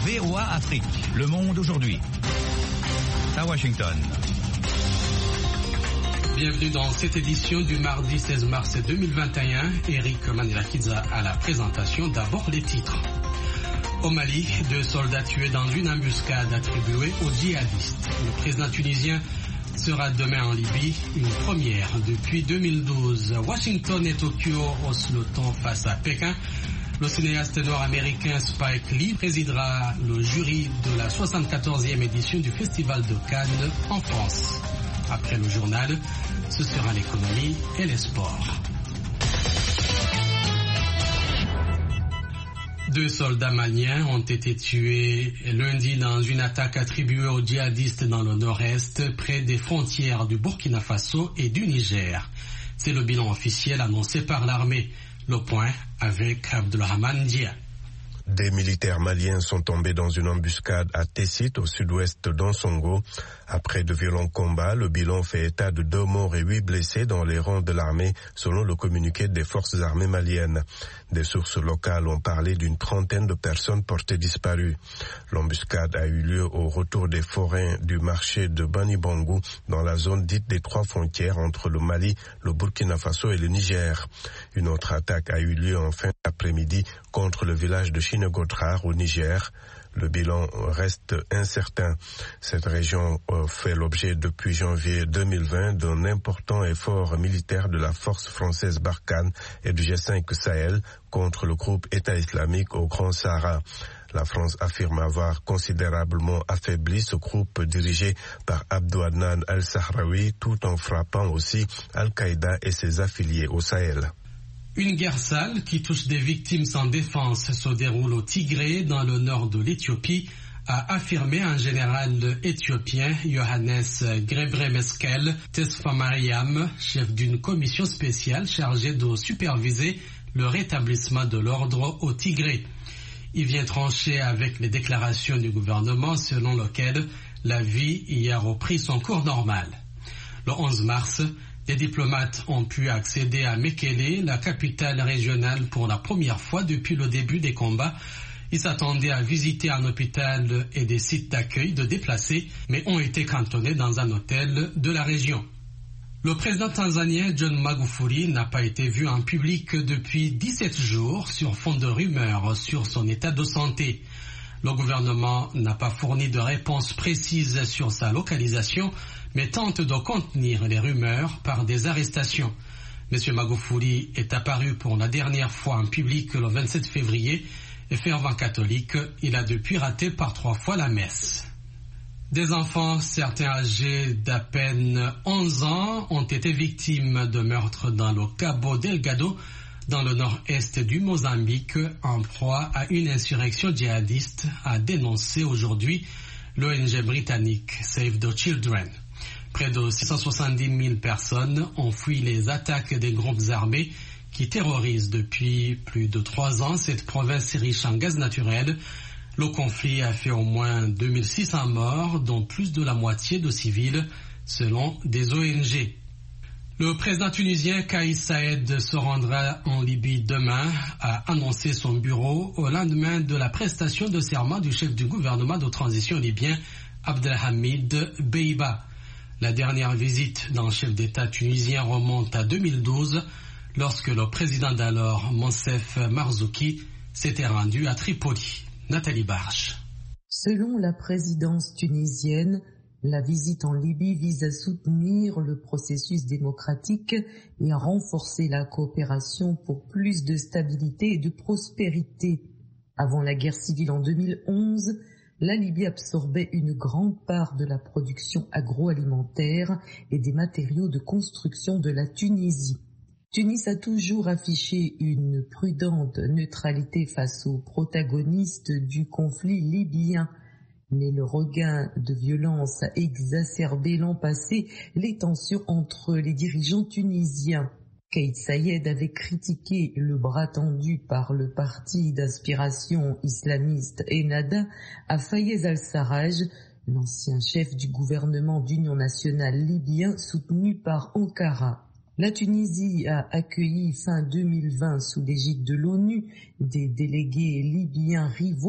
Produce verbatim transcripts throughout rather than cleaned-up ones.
V O A Afrique, Le Monde aujourd'hui. À Washington. Bienvenue dans cette édition du mardi seize mars deux mille vingt et un. Eric Manilakidza à la présentation. D'abord les titres. Au Mali, deux soldats tués dans une embuscade attribuée aux djihadistes. Le président tunisien sera demain en Libye, une première depuis deux mille douze. Washington et Tokyo haussent le ton face à Pékin. Le cinéaste nord-américain Spike Lee présidera le jury de la soixante-quatorzième édition du Festival de Cannes en France. Après le journal, ce sera l'économie et les sports. Deux soldats maliens ont été tués lundi dans une attaque attribuée aux djihadistes dans le nord-est, près des frontières du Burkina Faso et du Niger. C'est le bilan officiel annoncé par l'armée. Le point avec Abdelrahman Dia. Des militaires maliens sont tombés dans une embuscade à Tessit, au sud-ouest d'Ansongo. Après de violents combats, le bilan fait état de deux morts et huit blessés dans les rangs de l'armée, selon le communiqué des forces armées maliennes. Des sources locales ont parlé d'une trentaine de personnes portées disparues. L'embuscade a eu lieu au retour des forains du marché de Banibangou, dans la zone dite des trois frontières entre le Mali, le Burkina Faso et le Niger. Une autre attaque a eu lieu en fin d'après-midi contre le village de Chinegodrar au Niger. Le bilan reste incertain. Cette région fait l'objet depuis janvier deux mille vingt d'un important effort militaire de la force française Barkhane et du G cinq Sahel contre le groupe État islamique au Grand Sahara. La France affirme avoir considérablement affaibli ce groupe dirigé par Abdou Adnan al-Sahraoui, tout en frappant aussi Al-Qaïda et ses affiliés au Sahel. Une guerre sale qui touche des victimes sans défense se déroule au Tigré, dans le nord de l'Éthiopie, a affirmé un général éthiopien, Johannes Gebremeskel Tesfa Mariam, chef d'une commission spéciale chargée de superviser le rétablissement de l'ordre au Tigré. Il vient trancher avec les déclarations du gouvernement selon lesquelles la vie y a repris son cours normal. Le onze mars, les diplomates ont pu accéder à Mekele, la capitale régionale, pour la première fois depuis le début des combats. Ils s'attendaient à visiter un hôpital et des sites d'accueil de déplacés, mais ont été cantonnés dans un hôtel de la région. Le président tanzanien John Magufuli n'a pas été vu en public depuis dix-sept jours sur fond de rumeurs sur son état de santé. Le gouvernement n'a pas fourni de réponse précise sur sa localisation, mais tente de contenir les rumeurs par des arrestations. M. Magufuli est apparu pour la dernière fois en public le vingt-sept février et fervent catholique, il a depuis raté par trois fois la messe. Des enfants, certains âgés d'à peine onze ans, ont été victimes de meurtres dans le Cabo Delgado, dans le nord-est du Mozambique, en proie à une insurrection djihadiste, a dénoncé aujourd'hui l'O N G britannique Save the Children. Près de six cent soixante-dix mille personnes ont fui les attaques des groupes armés qui terrorisent depuis plus de trois ans cette province riche en gaz naturel. Le conflit a fait au moins deux mille six cents morts, dont plus de la moitié de civils, selon des O N G. Le président tunisien Kais Saïed se rendra en Libye demain, a annoncé son bureau au lendemain de la prestation de serment du chef du gouvernement de transition libyen, Abdelhamid Beiba. La dernière visite d'un chef d'État tunisien remonte à deux mille douze, lorsque le président d'alors, Monsef Marzouki, s'était rendu à Tripoli. Nathalie Barche. Selon la présidence tunisienne, la visite en Libye vise à soutenir le processus démocratique et à renforcer la coopération pour plus de stabilité et de prospérité. Avant la guerre civile en deux mille onze, la Libye absorbait une grande part de la production agroalimentaire et des matériaux de construction de la Tunisie. Tunis a toujours affiché une prudente neutralité face aux protagonistes du conflit libyen. Mais le regain de violence a exacerbé l'an passé les tensions entre les dirigeants tunisiens. Kais Saïed avait critiqué le bras tendu par le parti d'inspiration islamiste Ennahda à Fayez al-Sarraj, l'ancien chef du gouvernement d'union nationale libyen soutenu par Ankara. La Tunisie a accueilli fin deux mille vingt sous l'égide de l'ONU des délégués libyens rivaux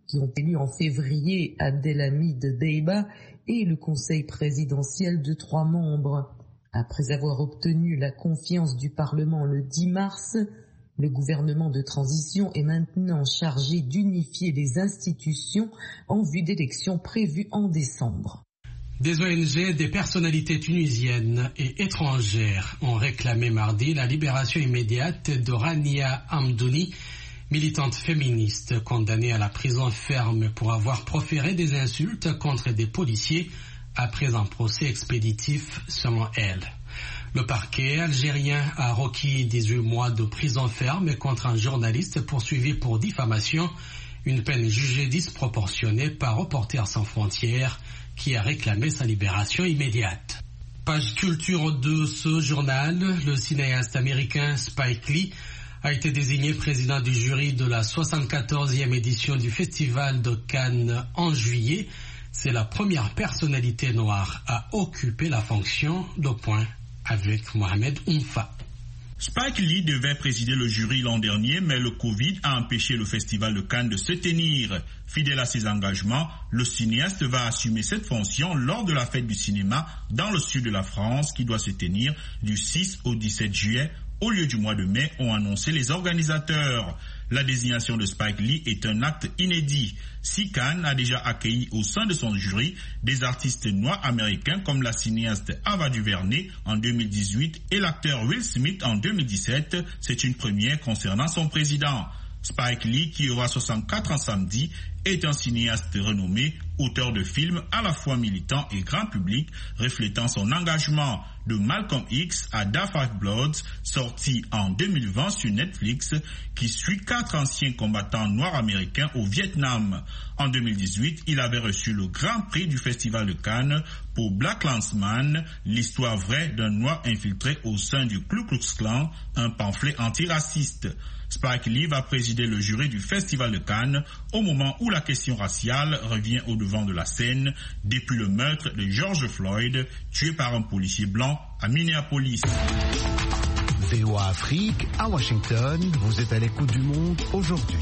qui ont élu en février Abdelhamid Deiba et le conseil présidentiel de trois membres. Après avoir obtenu la confiance du Parlement le dix mars, le gouvernement de transition est maintenant chargé d'unifier les institutions en vue d'élections prévues en décembre. Des O N G, des personnalités tunisiennes et étrangères ont réclamé mardi la libération immédiate de Rania Hamdouni, militante féministe condamnée à la prison ferme pour avoir proféré des insultes contre des policiers après un procès expéditif selon elle. Le parquet algérien a requis dix-huit mois de prison ferme contre un journaliste poursuivi pour diffamation, une peine jugée disproportionnée par Reporters sans frontières qui a réclamé sa libération immédiate. Page culture de ce journal, le cinéaste américain Spike Lee a été désigné président du jury de la soixante-quatorzième édition du Festival de Cannes en juillet. C'est la première personnalité noire à occuper la fonction. Le point avec Mohamed Oumfa. Spike Lee devait présider le jury l'an dernier, mais le Covid a empêché le Festival de Cannes de se tenir. Fidèle à ses engagements, le cinéaste va assumer cette fonction lors de la fête du cinéma dans le sud de la France qui doit se tenir du six au dix-sept juillet au lieu du mois de mai, ont annoncé les organisateurs. La désignation de Spike Lee est un acte inédit. Si Cannes a déjà accueilli au sein de son jury des artistes noirs américains comme la cinéaste Ava DuVernay en deux mille dix-huit et l'acteur Will Smith en deux mille dix-sept, c'est une première concernant son président. Spike Lee, qui aura soixante-quatre ans samedi, est un cinéaste renommé, auteur de films à la fois militants et grand public, reflétant son engagement de Malcolm X à Da Five Bloods, sorti en deux mille vingt sur Netflix, qui suit quatre anciens combattants noirs américains au Vietnam. En deux mille dix-huit, il avait reçu le Grand Prix du Festival de Cannes pour Black Klansman, l'histoire vraie d'un noir infiltré au sein du Ku Klux Klan, un pamphlet antiraciste. Spike Lee va présider le jury du Festival de Cannes au moment où la question raciale revient au devant de la scène depuis le meurtre de George Floyd, tué par un policier blanc à Minneapolis. V O A Afrique, à Washington, vous êtes à l'écoute du monde aujourd'hui.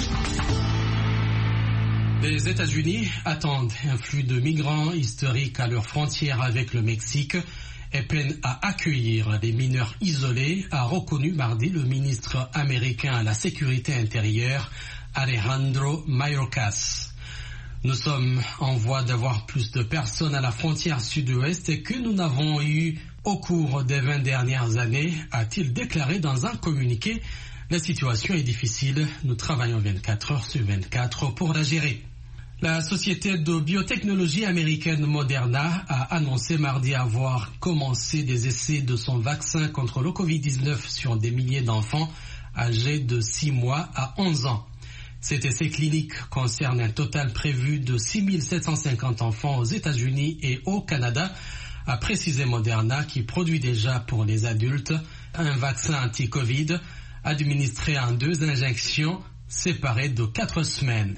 Les États-Unis attendent un flux de migrants historiques à leurs frontières avec le Mexique et peinent à accueillir des mineurs isolés, a reconnu mardi le ministre américain à la sécurité intérieure, Alejandro Mayorkas. Nous sommes en voie d'avoir plus de personnes à la frontière sud-ouest que nous n'avons eu au cours des vingt dernières années, a-t-il déclaré dans un communiqué. La situation est difficile, nous travaillons vingt-quatre heures sur vingt-quatre pour la gérer. La société de biotechnologie américaine Moderna a annoncé mardi avoir commencé des essais de son vaccin contre le covid dix-neuf sur des milliers d'enfants âgés de six mois à onze ans. Cet essai clinique concerne un total prévu de six mille sept cent cinquante enfants aux États-Unis et au Canada, a précisé Moderna, qui produit déjà pour les adultes un vaccin anti-Covid administré en deux injections séparées de quatre semaines.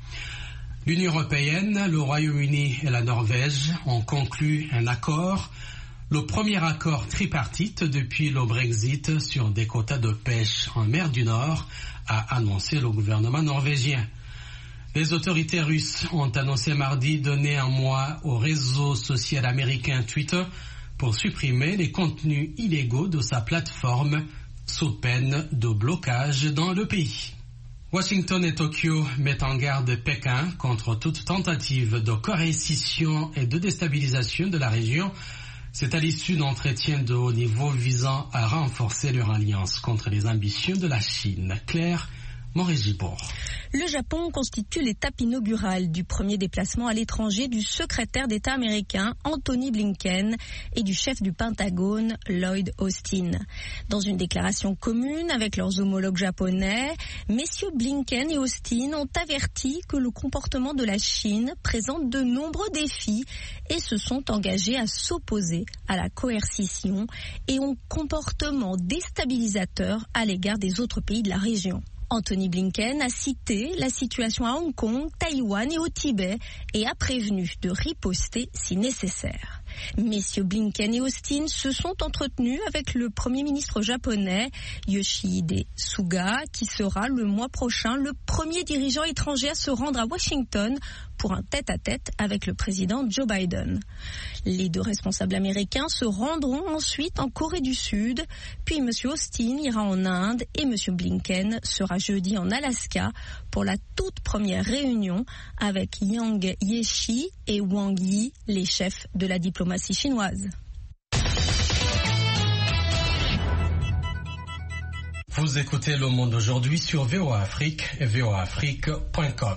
L'Union européenne, le Royaume-Uni et la Norvège ont conclu un accord, le premier accord tripartite depuis le Brexit sur des quotas de pêche en mer du Nord, a annoncé le gouvernement norvégien. Les autorités russes ont annoncé mardi donner un mois au réseau social américain Twitter pour supprimer les contenus illégaux de sa plateforme sous peine de blocage dans le pays. Washington et Tokyo mettent en garde Pékin contre toute tentative de coercition et de déstabilisation de la région. C'est à l'issue d'entretiens de haut niveau visant à renforcer leur alliance contre les ambitions de la Chine. Claire Morégibourg. Le Japon constitue l'étape inaugurale du premier déplacement à l'étranger du secrétaire d'État américain Anthony Blinken et du chef du Pentagone Lloyd Austin. Dans une déclaration commune avec leurs homologues japonais, messieurs Blinken et Austin ont averti que le comportement de la Chine présente de nombreux défis et se sont engagés à s'opposer à la coercition et au comportement déstabilisateur à l'égard des autres pays de la région. Anthony Blinken a cité la situation à Hong Kong, Taïwan et au Tibet et a prévenu de riposter si nécessaire. Messieurs Blinken et Austin se sont entretenus avec le Premier ministre japonais Yoshihide Suga, qui sera le mois prochain le premier dirigeant étranger à se rendre à Washington pour un tête-à-tête avec le président Joe Biden. Les deux responsables américains se rendront ensuite en Corée du Sud, puis M. Austin ira en Inde et M. Blinken sera jeudi en Alaska pour la toute première réunion avec Yang Jiechi et Wang Yi, les chefs de la diplomatie chinoise. Vous écoutez Le Monde aujourd'hui sur V O A Afrique et V O A Afrique point com.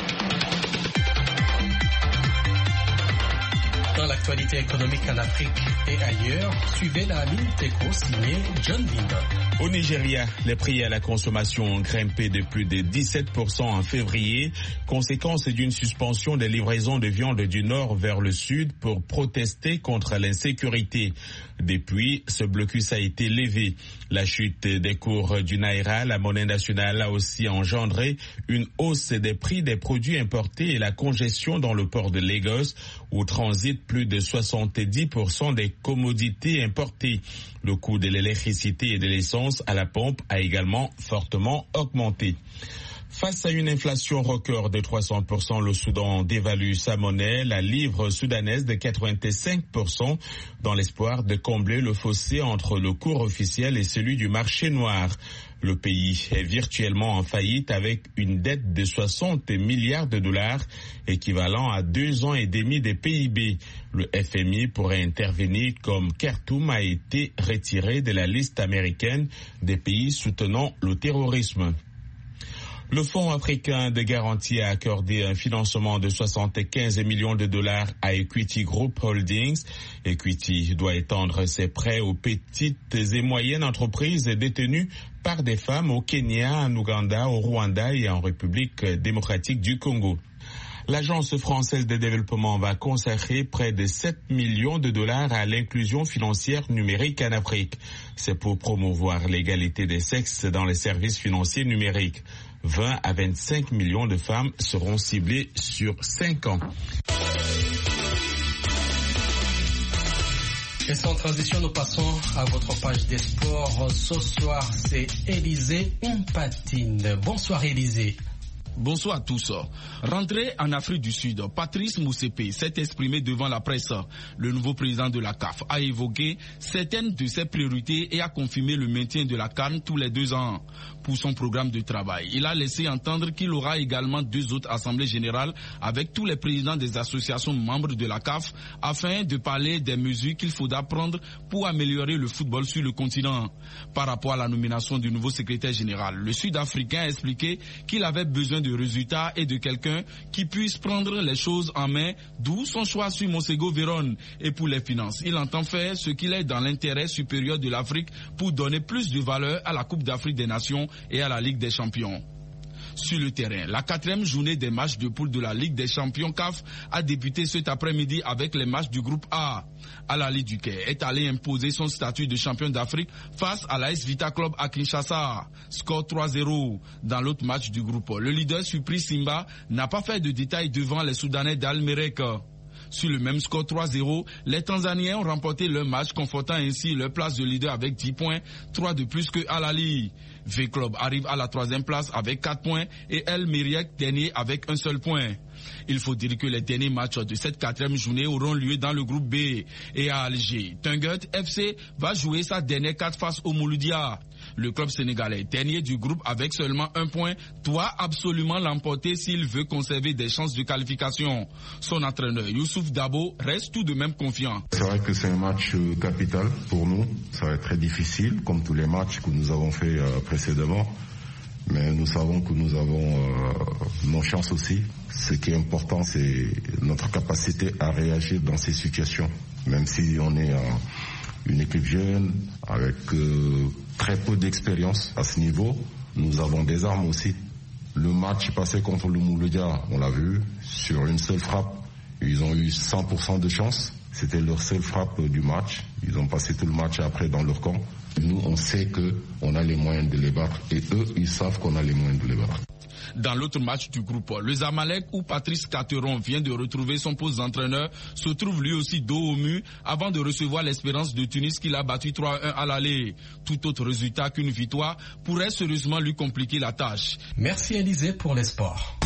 Dans l'actualité économique en Afrique et ailleurs, suivez la Minute Éco signée John Linder. Au Nigeria, les prix à la consommation ont grimpé de plus de dix-sept pour cent en février, conséquence d'une suspension des livraisons de viande du nord vers le sud pour protester contre l'insécurité. Depuis, ce blocus a été levé. La chute des cours du Naira, la monnaie nationale, a aussi engendré une hausse des prix des produits importés et la congestion dans le port de Lagos, où transitent plus de soixante-dix pour cent des commodités importées. Le coût de l'électricité et de l'essence à la pompe a également fortement augmenté. Face à une inflation record de trois cents pour cent, le Soudan dévalue sa monnaie, la livre soudanaise de quatre-vingt-cinq pour cent, dans l'espoir de combler le fossé entre le cours officiel et celui du marché noir. Le pays est virtuellement en faillite avec une dette de soixante milliards de dollars, équivalent à deux ans et demi des P I B. Le F M I pourrait intervenir comme Khartoum a été retiré de la liste américaine des pays soutenant le terrorisme. Le Fonds africain de garantie a accordé un financement de soixante-quinze millions de dollars à Equity Group Holdings. Equity doit étendre ses prêts aux petites et moyennes entreprises détenues par des femmes au Kenya, en Ouganda, au Rwanda et en République démocratique du Congo. L'Agence française de développement va consacrer près de sept millions de dollars à l'inclusion financière numérique en Afrique. C'est pour promouvoir l'égalité des sexes dans les services financiers numériques. vingt à vingt-cinq millions de femmes seront ciblées sur cinq ans. Et sans transition, nous passons à votre page des sports. Ce soir, c'est Élisée Mpatine. Bonsoir Élisée. Bonsoir à tous. Rentré en Afrique du Sud, Patrice Motsepe s'est exprimé devant la presse. Le nouveau président de la C A F a évoqué certaines de ses priorités et a confirmé le maintien de la CAN tous les deux ans. Pour son programme de travail, il a laissé entendre qu'il aura également deux autres assemblées générales avec tous les présidents des associations membres de la C A F afin de parler des mesures qu'il faudra prendre pour améliorer le football sur le continent. Par rapport à la nomination du nouveau secrétaire général, le Sud-Africain a expliqué qu'il avait besoin de résultats et de quelqu'un qui puisse prendre les choses en main, d'où son choix sur Monsego Vérone. Et pour les finances, il entend faire ce qu'il est dans l'intérêt supérieur de l'Afrique pour donner plus de valeur à la Coupe d'Afrique des Nations et à la Ligue des Champions. Sur le terrain, la quatrième journée des matchs de poule de la Ligue des Champions C A F a débuté cet après-midi avec les matchs du groupe A. Al-Ahly du Caire est allé imposer son statut de champion d'Afrique face à l'A S Vita Club à Kinshasa. Score trois zéro. Dans l'autre match du groupe, le leader surprise Simba n'a pas fait de détails devant les Soudanais d'Al-Merek. Sur le même score trois zéro, les Tanzaniens ont remporté leur match, confortant ainsi leur place de leader avec dix points, trois de plus que Al-Ahly. V-Club arrive à la troisième place avec quatre points et El Meriek dernier avec un seul point. Il faut dire que les derniers matchs de cette quatrième journée auront lieu dans le groupe B. Et à Alger, Tungut F C va jouer sa dernière carte face au Mouloudia. Le club sénégalais, dernier du groupe avec seulement un point, doit absolument l'emporter s'il veut conserver des chances de qualification. Son entraîneur, Youssouf Dabo, reste tout de même confiant. C'est vrai que c'est un match capital pour nous. Ça va être très difficile, comme tous les matchs que nous avons fait précédemment. Mais nous savons que nous avons euh, nos chances aussi. Ce qui est important, c'est notre capacité à réagir dans ces situations. Même si on est euh, une équipe jeune, avec euh, très peu d'expérience à ce niveau, nous avons des armes aussi. Le match passé contre le Mouloudia, on l'a vu, sur une seule frappe, ils ont eu cent pour cent de chance. C'était leur seule frappe du match. Ils ont passé tout le match après dans leur camp. Nous, on sait qu'on a les moyens de les battre et eux, ils savent qu'on a les moyens de les battre. Dans l'autre match du groupe, le Zamalek, où Patrice Cateron vient de retrouver son poste d'entraîneur, se trouve lui aussi dos au mur avant de recevoir l'Espérance de Tunis qui l'a battu trois à un à l'aller. Tout autre résultat qu'une victoire pourrait sérieusement lui compliquer la tâche. Merci Élisée pour les sports.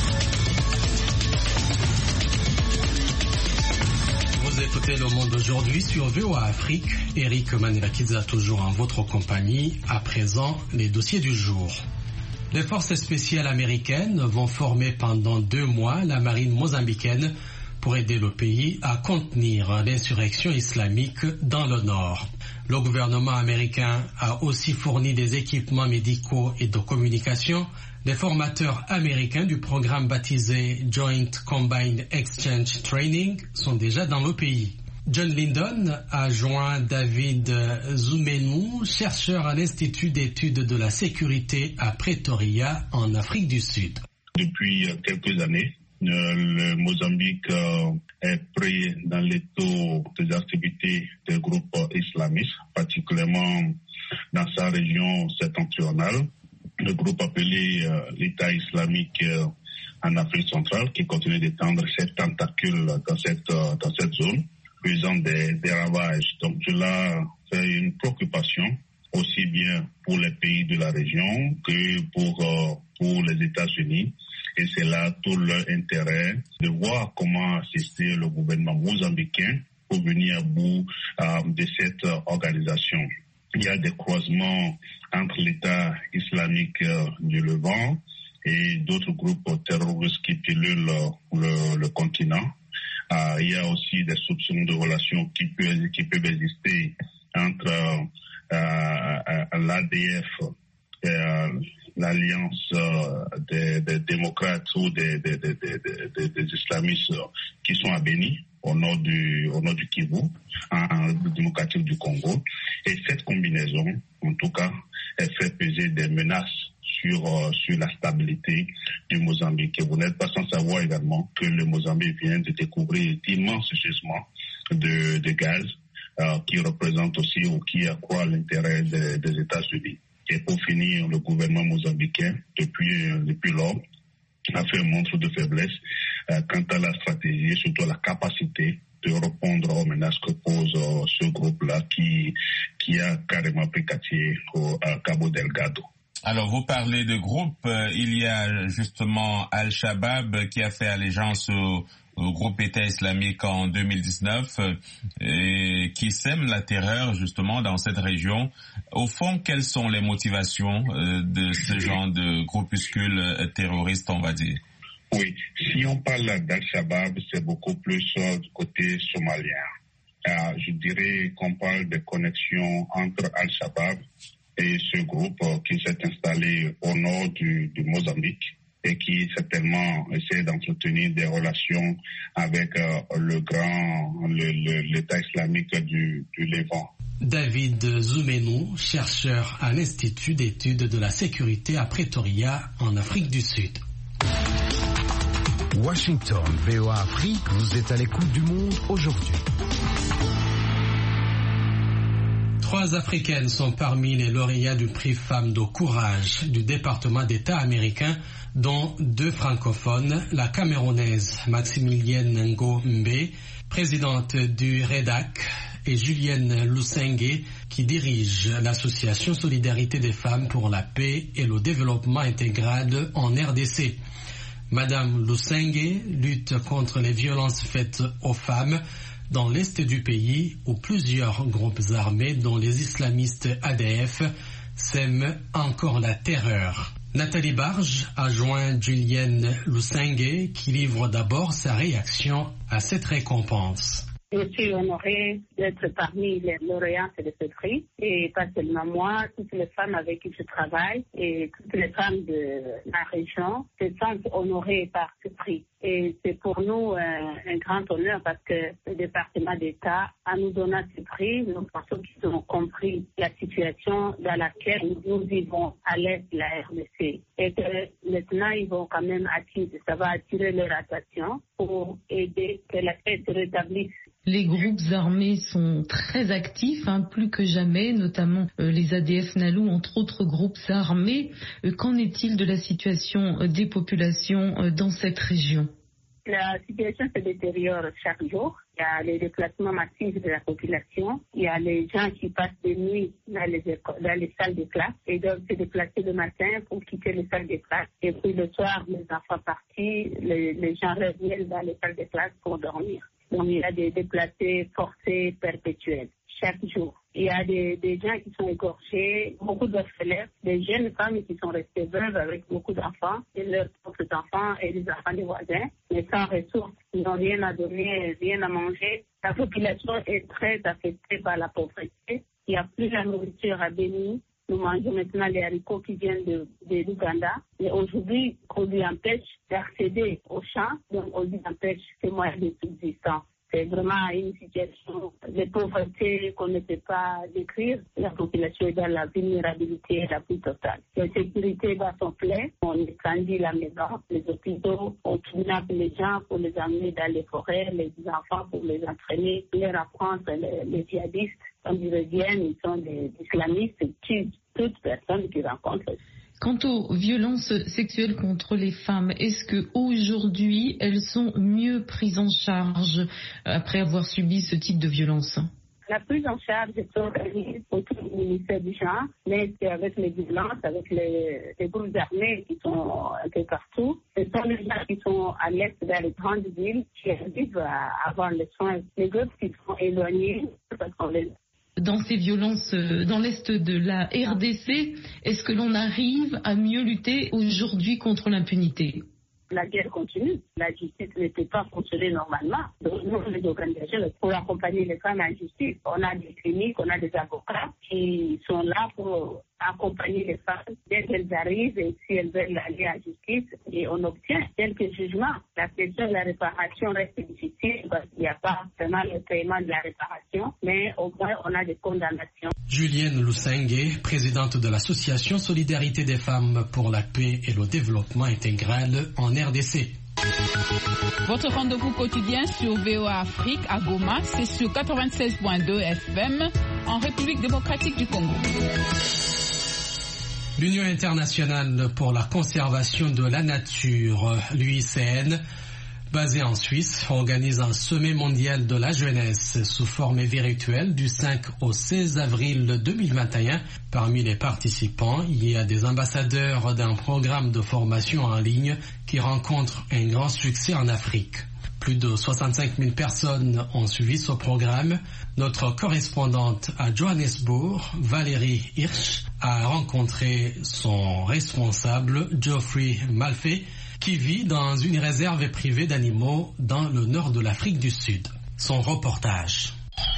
Vous écoutez Le Monde aujourd'hui sur V O A Afrique. Eric Manilakidza toujours en votre compagnie. À présent, les dossiers du jour. Les forces spéciales américaines vont former pendant deux mois la marine mozambicaine pour aider le pays à contenir l'insurrection islamique dans le nord. Le gouvernement américain a aussi fourni des équipements médicaux et de communication. Les formateurs américains du programme baptisé Joint Combined Exchange Training sont déjà dans le pays. John Lyndon a joint David Zoumenou, chercheur à l'Institut d'études de la sécurité à Pretoria, en Afrique du Sud. Depuis quelques années, le Mozambique est pris dans les taux des activités des groupes islamistes, particulièrement dans sa région septentrionale. Le groupe appelé l'État islamique en Afrique centrale qui continue d'étendre ses tentacules dans cette, dans cette zone, faisant des, des ravages. Donc cela fait une préoccupation aussi bien pour les pays de la région que pour, euh, pour les États-Unis. Et c'est là tout leur intérêt de voir comment assister le gouvernement mozambicain pour venir à bout euh, de cette euh, organisation. Il y a des croisements entre l'État islamique euh, du Levant et d'autres groupes terroristes qui pilulent le, le continent. Uh, il y a aussi des soupçons de relations qui peuvent, qui peuvent exister entre uh, uh, l'A D F et uh, l'Alliance uh, des, des démocrates ou des, des, des, des, des islamistes qui sont à Béni, au nord du, au nord du Kivu, en République démocratique du Congo. Et cette combinaison, en tout cas, elle fait peser des menaces sur, euh, sur la stabilité du Mozambique. Et vous n'êtes pas sans savoir également que le Mozambique vient de découvrir d'immenses gisements de, de gaz euh, qui représentent aussi ou qui accroît l'intérêt des, des États-Unis. Et pour finir, le gouvernement mozambicain, depuis, depuis lors, a fait montre de faiblesse euh, quant à la stratégie et surtout à la capacité de répondre aux menaces que pose euh, ce groupe-là qui, qui a carrément pris quartier au à Cabo Delgado. Alors, vous parlez de groupe. Euh, il y a justement Al-Shabaab qui a fait allégeance au, au groupe État islamique en deux mille dix-neuf euh, et qui sème la terreur justement dans cette région. Au fond, quelles sont les motivations euh, de ce genre de groupuscule euh, terroriste, on va dire? Oui, si on parle d'Al-Shabaab, c'est beaucoup plus euh, du côté somalien. Euh, je dirais qu'on parle de connexions entre Al-Shabaab et ce groupe qui s'est installé au nord du, du Mozambique et qui certainement essaie d'entretenir des relations avec euh, le grand, le, le, l'État islamique du, du Levant. David Zoumenou, chercheur à l'Institut d'études de la sécurité à Pretoria, en Afrique du Sud. Washington, V O A Afrique, vous êtes à l'écoute du monde aujourd'hui. Trois Africaines sont parmi les lauréats du prix Femmes de Courage du département d'État américain, dont deux francophones, la Camerounaise Maximilienne Ngo Mbe, présidente du REDAC, et Julienne Lusenge, qui dirige l'association Solidarité des femmes pour la paix et le développement intégral en R D C. Madame Lusenge lutte contre les violences faites aux femmes dans l'est du pays où plusieurs groupes armés dont les islamistes A D F sèment encore la terreur. Nathalie Barge a joint Julienne Lusenge qui livre d'abord sa réaction à cette récompense. Je suis honorée d'être parmi les lauréats de ce prix et pas seulement moi, toutes les femmes avec qui je travaille et toutes les femmes de la région se sentent honorées par ce prix. Et c'est pour nous euh, un grand honneur parce que le département d'État a nous donné ce prix. Nous pensons qu'ils ont compris la situation dans laquelle nous vivons à l'est de la R D C. Et que maintenant, ils vont quand même attirer, ça va attirer leur attention pour aider que la paix se rétablisse. Les groupes armés sont très actifs, hein, plus que jamais, notamment euh, les A D F Nalu, entre autres groupes armés. Euh, qu'en est-il de la situation euh, des populations euh, dans cette région ? La situation se détériore chaque jour. Il y a les déplacements massifs de la population. Il y a les gens qui passent des nuits dans les, éco- dans les salles de classe et doivent se déplacer le matin pour quitter les salles de classe. Et puis le soir, les enfants partis, les, les gens reviennent dans les salles de classe pour dormir. Donc il y a des déplacés forcés perpétuels chaque jour. Il y a des, des gens qui sont égorgés, beaucoup d'orphelins, des jeunes femmes qui sont restées veuves avec beaucoup d'enfants, et leurs propres enfants et les enfants des voisins, mais sans ressources. Ils n'ont rien à donner, rien à manger. La population est très affectée par la pauvreté. Il n'y a plus la nourriture à Béni. Nous mangeons maintenant les haricots qui viennent de, de l'Ouganda. Mais aujourd'hui, on lui empêche d'accéder aux champs, donc on lui empêche ces moyens de subsistance. C'est vraiment une situation de pauvreté qu'on ne peut pas décrire. La population est dans la vulnérabilité la plus totale. La sécurité va son plein. On incendie la maison, les hôpitaux, on kidnappe les gens pour les amener dans les forêts, les enfants pour les entraîner, leur apprendre les, les djihadistes. Quand ils reviennent, ils sont des islamistes, ils tuent toute personne qu'ils rencontrent. Quant aux violences sexuelles contre les femmes, est-ce qu'aujourd'hui, elles sont mieux prises en charge après avoir subi ce type de violence ? La prise en charge est organisée autour du ministère du genre, mais c'est avec les violences, avec les, les groupes armés qui sont un peu partout. Ce sont les gens qui sont à l'est dans les grandes villes qui arrivent à avoir les soins. Les groupes qui sont éloignés, parce qu'on les Dans ces violences dans l'est de la R D C, est-ce que l'on arrive à mieux lutter aujourd'hui contre l'impunité ? La guerre continue. La justice ne peut pas fonctionner normalement. Donc, nous, les organisations, pour accompagner les femmes en justice, on a des cliniques, on a des avocats qui sont là pour accompagner les femmes dès qu'elles arrivent et si elles veulent aller en justice, et on obtient quelques jugements. La question de la réparation reste difficile parce qu'il n'y a pas vraiment le paiement de la réparation, mais au moins on a des condamnations. Julienne Lusenge, présidente de l'association Solidarité des femmes pour la paix et le développement intégral en R D C. Votre rendez-vous quotidien sur V O A Afrique à Goma, c'est sur quatre-vingt-seize virgule deux F M en République démocratique du Congo. L'Union internationale pour la conservation de la nature, l'U I C N, basée en Suisse, organise un sommet mondial de la jeunesse sous forme virtuelle du cinq au seize avril deux mille vingt et un. Parmi les participants, il y a des ambassadeurs d'un programme de formation en ligne qui rencontre un grand succès en Afrique. Plus de soixante-cinq mille personnes ont suivi ce programme. Notre correspondante à Johannesburg, Valérie Hirsch, a rencontré son responsable, Geoffrey Malfait, qui vit dans une réserve privée d'animaux dans le nord de l'Afrique du Sud. Son reportage.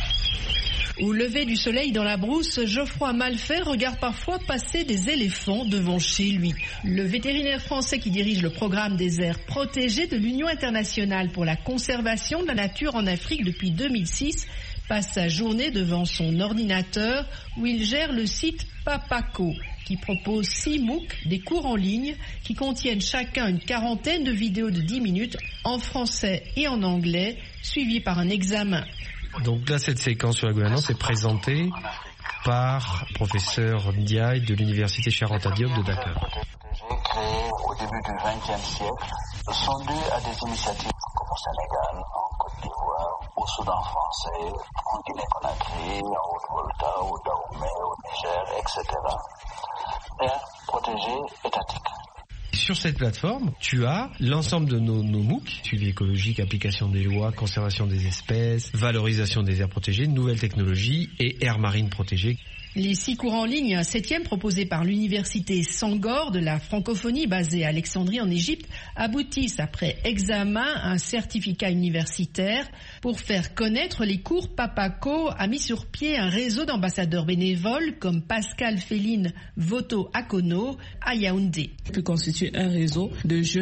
Au lever du soleil dans la brousse, Geoffroy Malfait regarde parfois passer des éléphants devant chez lui. Le vétérinaire français qui dirige le programme des aires protégées de l'Union internationale pour la conservation de la nature en Afrique depuis deux mille six passe sa journée devant son ordinateur où il gère le site Papaco, qui propose six MOOC, des cours en ligne, qui contiennent chacun une quarantaine de vidéos de dix minutes en français et en anglais, suivies par un examen. Donc là, cette séquence sur la gouvernance est présentée par professeur Ndiaye de l'université Cheikh Anta Diop de Dakar. Créé au début du vingtième siècle sont dues à des initiatives comme au Sénégal, en Côte d'Ivoire, au Soudan français, en Guinée-Conakry, en Haute-Volta, au Dahomey, au Niger, et cetera. Aires protégées étatiques. Sur cette plateforme, tu as l'ensemble de nos, nos MOOC, suivi écologique, application des lois, conservation des espèces, valorisation des aires protégées, nouvelles technologies et aires marines protégées. Les six cours en ligne, un septième proposé par l'université Sangor de la francophonie basée à Alexandrie en Égypte, aboutissent après examen à un certificat universitaire. Pour faire connaître les cours, Papaco a mis sur pied un réseau d'ambassadeurs bénévoles comme Pascal Féline Voto Akono à Yaoundé. On peut constituer un réseau de jeunes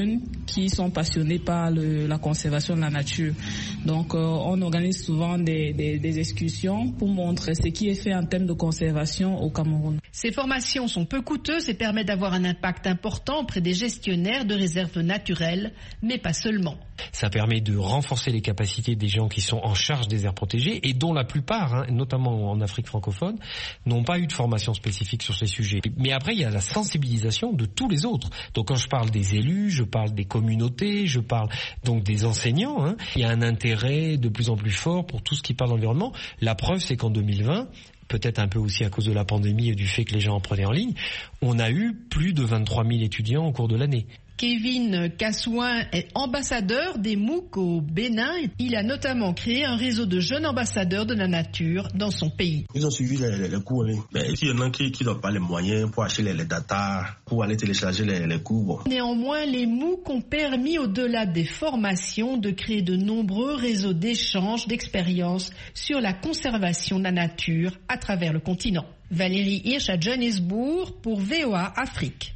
qui sont passionnés par le, la conservation de la nature. Donc euh, on organise souvent des, des, des excursions pour montrer ce qui est fait en termes de conservation au Cameroun. Ces formations sont peu coûteuses et permettent d'avoir un impact important auprès des gestionnaires de réserves naturelles, mais pas seulement. Ça permet de renforcer les capacités des gens qui sont en charge des aires protégées et dont la plupart, hein, notamment en Afrique francophone, n'ont pas eu de formation spécifique sur ces sujets. Mais après, il y a la sensibilisation de tous les autres. Donc quand je parle des élus, je parle des communautés, je parle donc des enseignants. Hein. Il y a un intérêt de plus en plus fort pour tout ce qui parle d'environnement. La preuve, c'est qu'en deux mille vingt, peut-être un peu aussi à cause de la pandémie et du fait que les gens en prenaient en ligne, on a eu plus de vingt-trois mille étudiants au cours de l'année. Kevin Kassouin est ambassadeur des MOOC au Bénin. Il a notamment créé un réseau de jeunes ambassadeurs de la nature dans son pays. Ils ont suivi les, les, les cours. Mais il y en a qui n'ont pas les moyens pour acheter les, les datas, pour aller télécharger les, les cours. Bon. Néanmoins, les MOOC ont permis, au-delà des formations, de créer de nombreux réseaux d'échanges, d'expériences sur la conservation de la nature à travers le continent. Valérie Hirsch à Johannesburg pour V O A Afrique.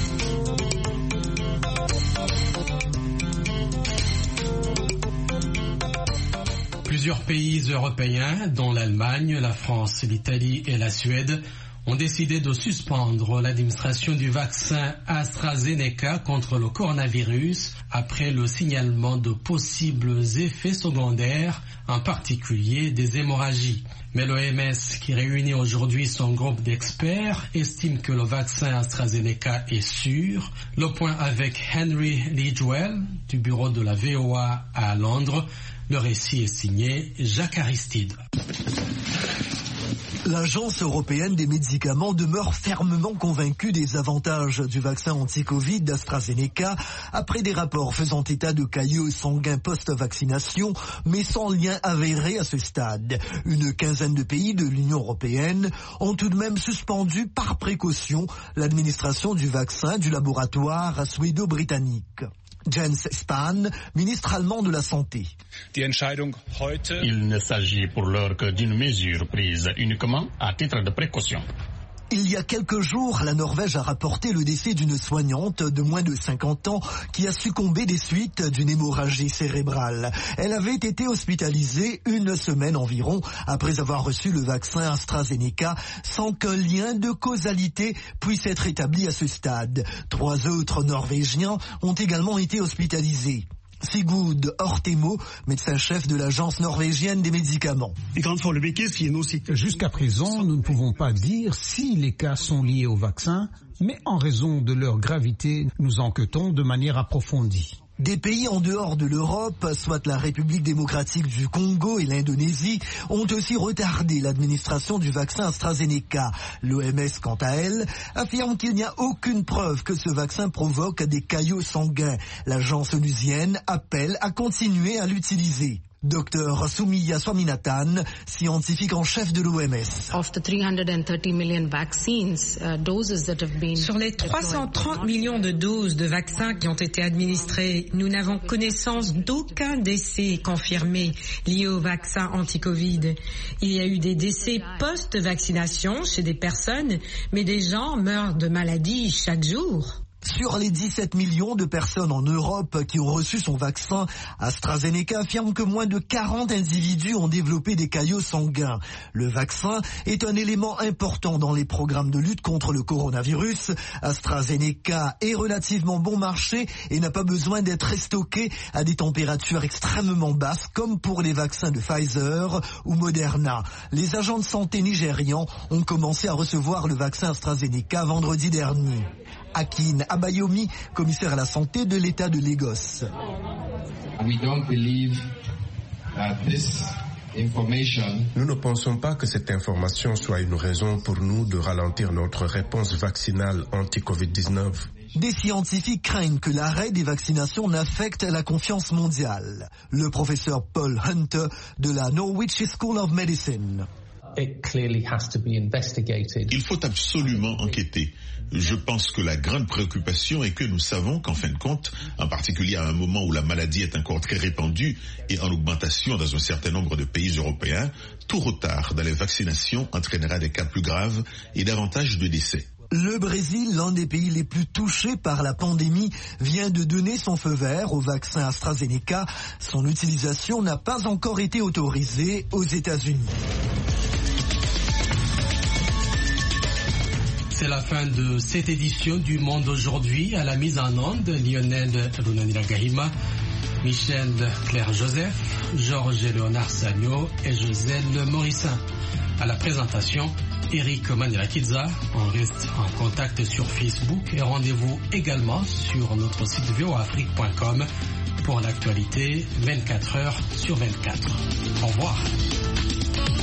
Plusieurs pays européens, dont l'Allemagne, la France, l'Italie et la Suède, ont décidé de suspendre l'administration du vaccin AstraZeneca contre le coronavirus après le signalement de possibles effets secondaires, en particulier des hémorragies. Mais l'O M S, qui réunit aujourd'hui son groupe d'experts, estime que le vaccin AstraZeneca est sûr. Le point avec Henry Lidgwell, du bureau de la V O A à Londres. Le récit est signé Jacques Aristide. L'Agence européenne des médicaments demeure fermement convaincue des avantages du vaccin anti-Covid d'AstraZeneca après des rapports faisant état de caillots sanguins post-vaccination, mais sans lien avéré à ce stade. Une quinzaine de pays de l'Union européenne ont tout de même suspendu par précaution l'administration du vaccin du laboratoire suédo-britannique. Jens Spahn, ministre allemand de la Santé. Il ne s'agit pour l'heure que d'une mesure prise uniquement à titre de précaution. Il y a quelques jours, la Norvège a rapporté le décès d'une soignante de moins de cinquante ans qui a succombé des suites d'une hémorragie cérébrale. Elle avait été hospitalisée une semaine environ après avoir reçu le vaccin AstraZeneca sans qu'un lien de causalité puisse être établi à ce stade. Trois autres Norvégiens ont également été hospitalisés. Sigurd Hortemo, médecin-chef de l'Agence norvégienne des médicaments. Jusqu'à présent, nous ne pouvons pas dire si les cas sont liés au vaccin, mais en raison de leur gravité, nous enquêtons de manière approfondie. Des pays en dehors de l'Europe, soit la République démocratique du Congo et l'Indonésie, ont aussi retardé l'administration du vaccin AstraZeneca. L'O M S, quant à elle, affirme qu'il n'y a aucune preuve que ce vaccin provoque des caillots sanguins. L'agence onusienne appelle à continuer à l'utiliser. Docteur Soumya Swaminathan, scientifique en chef de l'O M S. Sur les trois cent trente millions de doses de vaccins qui ont été administrées, nous n'avons connaissance d'aucun décès confirmé lié au vaccin anti-Covid. Il y a eu des décès post-vaccination chez des personnes, mais des gens meurent de maladies chaque jour. Sur les dix-sept millions de personnes en Europe qui ont reçu son vaccin, AstraZeneca affirme que moins de quarante individus ont développé des caillots sanguins. Le vaccin est un élément important dans les programmes de lutte contre le coronavirus. AstraZeneca est relativement bon marché et n'a pas besoin d'être stocké à des températures extrêmement basses comme pour les vaccins de Pfizer ou Moderna. Les agents de santé nigérians ont commencé à recevoir le vaccin AstraZeneca vendredi dernier. Akin Abayomi, commissaire à la santé de l'État de Lagos. Nous ne pensons pas que cette information soit une raison pour nous de ralentir notre réponse vaccinale anti-covid dix-neuf. Des scientifiques craignent que l'arrêt des vaccinations n'affecte la confiance mondiale. Le professeur Paul Hunter de la Norwich School of Medicine. Il faut absolument enquêter. Je pense que la grande préoccupation est que nous savons qu'en fin de compte, en particulier à un moment où la maladie est encore très répandue et en augmentation dans un certain nombre de pays européens, tout retard dans les vaccinations entraînera des cas plus graves et davantage de décès. Le Brésil, l'un des pays les plus touchés par la pandémie, vient de donner son feu vert au vaccin AstraZeneca. Son utilisation n'a pas encore été autorisée aux États-Unis. C'est la fin de cette édition du Monde aujourd'hui. À la mise en onde, Lionel Runanira Gahima, Michel Claire Joseph, Georges Léonard Sagno et Joselle Morissin. À la présentation, Eric Manila-Kidza. On reste en contact sur Facebook et rendez-vous également sur notre site v o afrique point com pour l'actualité vingt-quatre heures sur vingt-quatre. Au revoir.